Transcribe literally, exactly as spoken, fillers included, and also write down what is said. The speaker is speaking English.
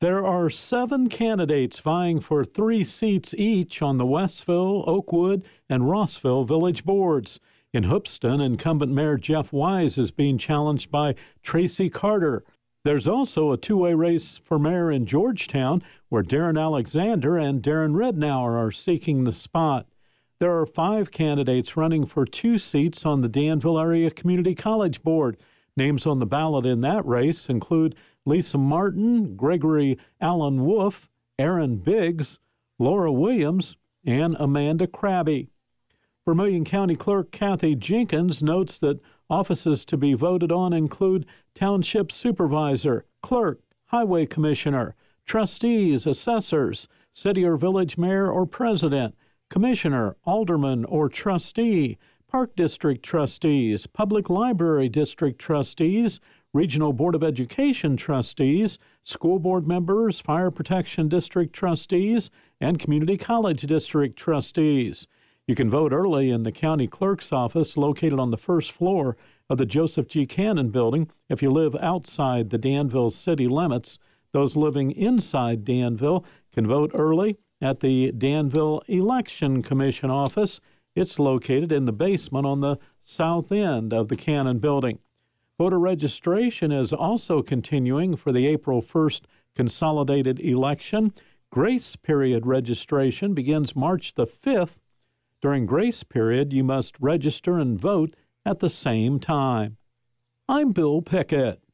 There are seven candidates vying for three seats each on the Westville, Oakwood, and Rossville village boards. In Hoopeston, incumbent Mayor Jeff Wise is being challenged by Tracy Carter. There's also a two-way race for mayor in Georgetown, where Darren Alexander and Darren Rednauer are seeking the spot. There are five candidates running for two seats on the Danville Area Community College Board. Names on the ballot in that race include Lisa Martin, Gregory Allen Wolf, Aaron Biggs, Laura Williams, and Amanda Krabby. Vermilion County Clerk Kathy Jenkins notes that offices to be voted on include Township Supervisor, Clerk, Highway Commissioner, Trustees, Assessors, City or Village Mayor or President, Commissioner, Alderman or Trustee, Park District Trustees, Public Library District Trustees, Regional Board of Education Trustees, School Board Members, Fire Protection District Trustees, and Community College District Trustees. You can vote early in the county clerk's office located on the first floor of the Joseph G. Cannon building if you live outside the Danville city limits. Those living inside Danville can vote early at the Danville Election Commission office. It's located in the basement on the south end of the Cannon building. Voter registration is also continuing for the April first consolidated election. Grace period registration begins March the fifth. During grace period, you must register and vote at the same time. I'm Bill Pickett.